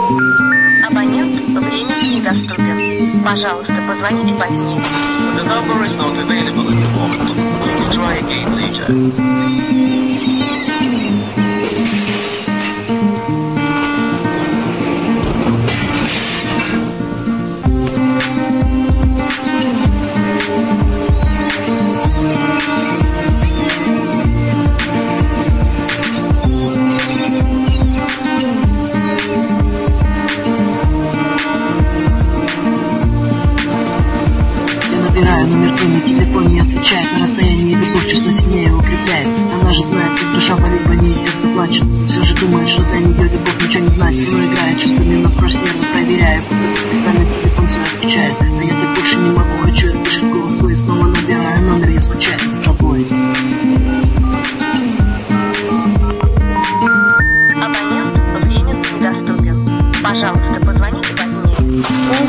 Абонент временно недоступен. Пожалуйста, позвоните позднее. The number is not available at the moment. Please try again later. Набираю номер твой на телефон, не отвечает. На расстоянии любовь чувство сильнее укрепляет. Она же знает, как душа болит, больнее сердце плачет. Все же думает, что для нее любовь ничего не значит. Со мной играет чувствами, но кровь нервы проверяю. Кто-то специально телефон свой отключает. А я так больше не могу, хочу я слышать голос твой. Снова набираю номер, я скучаю за тобой. Абонент временно недоступен. Пожалуйста, позвоните позднее.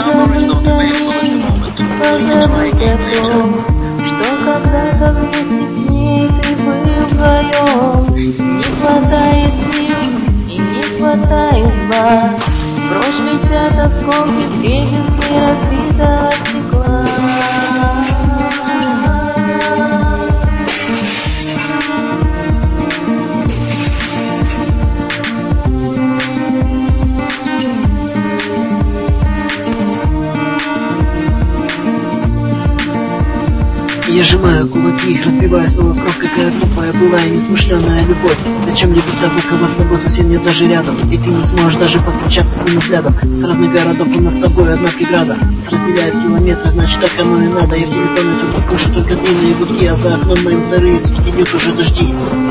Позабудь о том, что когда-то вместе с ней ты был вдвоем. Не хватает сил и не хватает глаз. Брошь летят осколки дребезги разбитого стекла. Я сжимаю кулаки, их разбиваю снова в кровь. Какая глупая была и несмышленая любовь. Зачем любить того, кого с тобой совсем нет даже рядом? И ты не сможешь даже повстречаться с ним взглядом. С разных городов у нас с тобой одна преграда. Нас разделяют километры, значит так оно и надо. Я в телефонной трубке слышу только длинные гудки, а за окном моим вторые сутки идут уже дожди.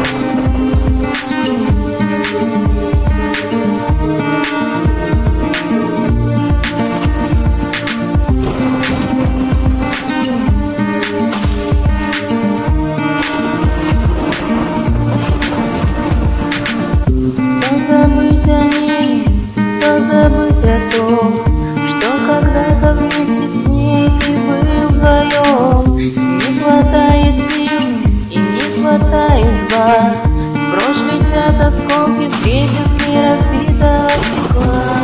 Позабыть о ней, позабыть о том, что когда-то вместе с ней ты был вдвоем. Не хватает сил и не хватает глаз. Брошь летят осколки дребезги разбитого стекла.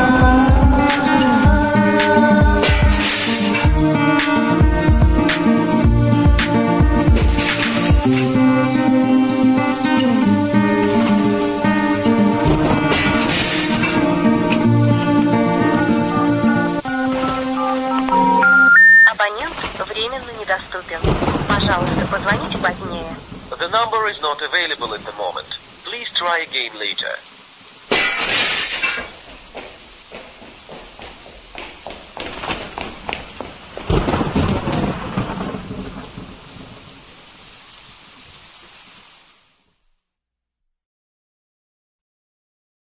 Абонент временно недоступен. Пожалуйста, позвоните позднее. The number is not available at the moment. Please try again later.